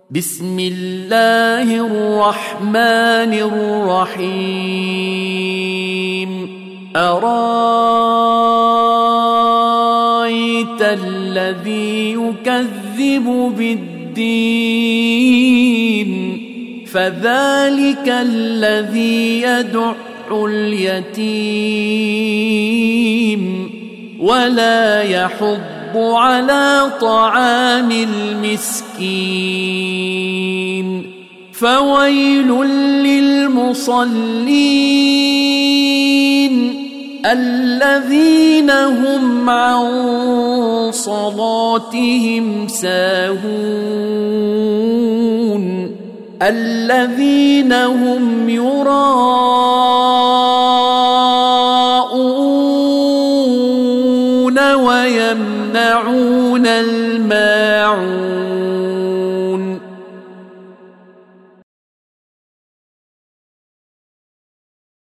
بسم الله الرحمن الرحيم أرأيت الذي يكذب بالدين فذلك الذي يدع اليتيم ولا يحض على طعام المسكين فويل للمصلين الذين هم عن صلاتهم ساهون الذين هم يراءون